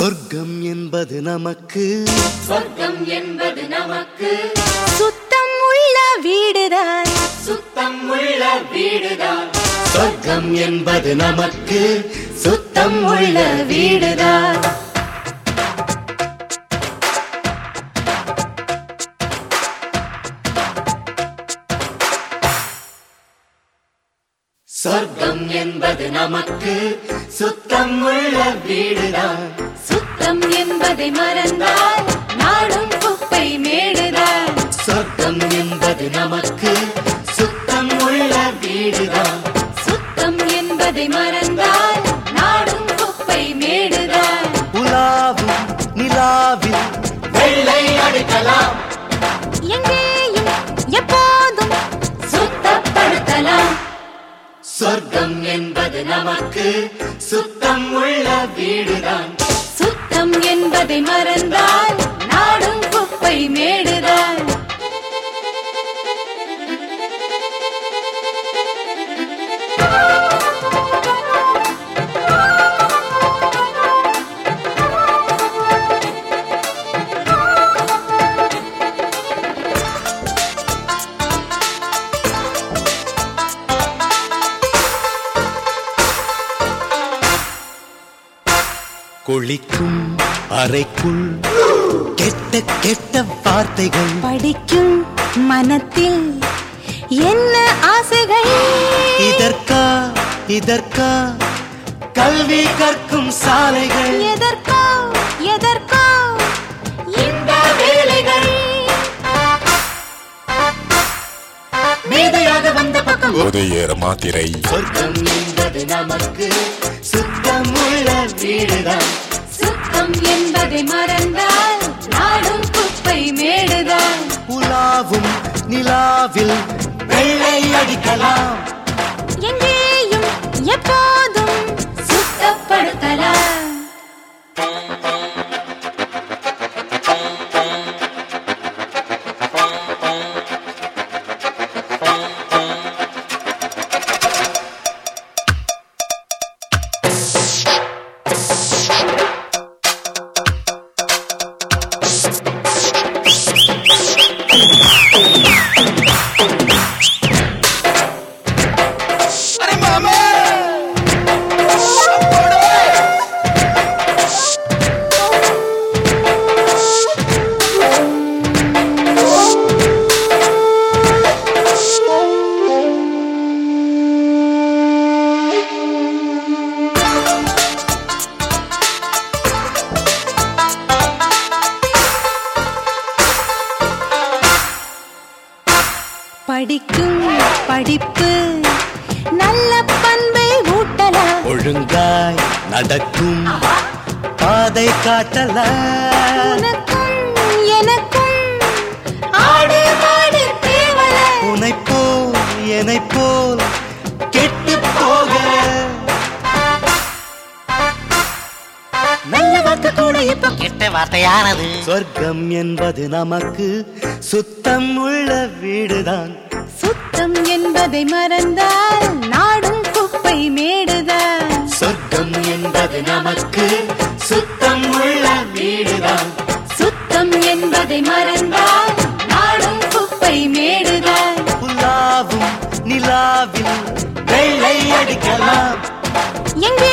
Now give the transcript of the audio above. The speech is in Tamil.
சொர்க்கம் என்பது நமக்கு சொர்க்கம் என்பது நமக்கு சுத்தம் உள்ள வீடுதான் சுத்தம் உள்ள வீடுதான் சொர்க்கம் என்பது நமக்கு சுத்தம் உள்ள வீடுதான் சொர்க்கம் என்பது நமக்கு சுத்தம் உள்ள வீடுதான் சுத்தம் என்பதை மறந்தால் நாடும் குப்பை மேடுதான் சொர்க்கம் என்பது நமக்கு சுத்தம் உள்ள வீடுதான் சுத்தம் என்பதை மறந்தால் நாடும் குப்பை மேடுதான் உலாவும் நிலாவில் வெள்ளை அடிக்கலாம் எங்கேயும் எப்போதும் சுத்தப்படுத்தலாம் சொர்க்கம் என்பது நமக்கு சுத்தம் உள்ள வீடுதான் சுத்தம் என்பதை மறந்தால் நாடும் குப்பை மேடுதான் குளிக்கும் அறைக்குள் கெட்ட கெட்ட வார்த்தைகள் படிக்கும் மனத்தில் என்ன ஆசைகள் இதற்கா கல்வி கற்கும் சாலைகள் எதற்கோ எதற்கோ இந்த வேலைகள் மேதையாக வந்த பக்கம் உதயேற மாத்திரை சொர்க்கம் என்பது நமக்கு சுத்தம் உள்ள வீடுதான் சுத்தம் என்பதை மறந்தால் நாடும் குப்பை மேடுதான் உலாவும் நிலாவில் வெள்ளை அடிக்கலாம் எங்கேயும் எப்போதும் சுத்தப்படுத்தலாம் படிக்கும் படிப்பு நல்ல பண்பை ஊட்டலாம் ஒழுங்காய் நடக்கும் பாதை காட்டலாம் உனக்கும் எனக்கும் ஆடு மாடு தேவல என்னைப் போல் கெட்டு போக நல்ல வார்த்தை கூட இப்ப கெட்ட வார்த்தையானது சொர்க்கம் என்பது நமக்கு சுத்தம் உள்ள வீடுதான் சுத்தம் என்பதை மறந்தால் நாடும் குப்பை மேடுதான் சொர்க்கம் என்பது நமக்கு சுத்தம் உள்ள வீடுதான் சுத்தம் என்பதை மறந்தால் நாடும் குப்பை மேடுதான் உலாவும் நிலாவில் வெள்ளை அடிக்கலாம் எங்கே